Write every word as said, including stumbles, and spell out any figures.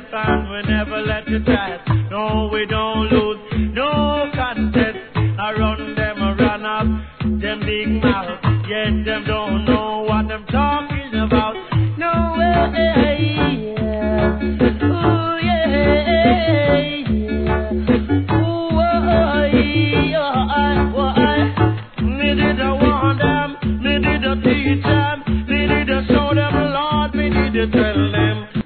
and we never let it pass. No, we don't lose.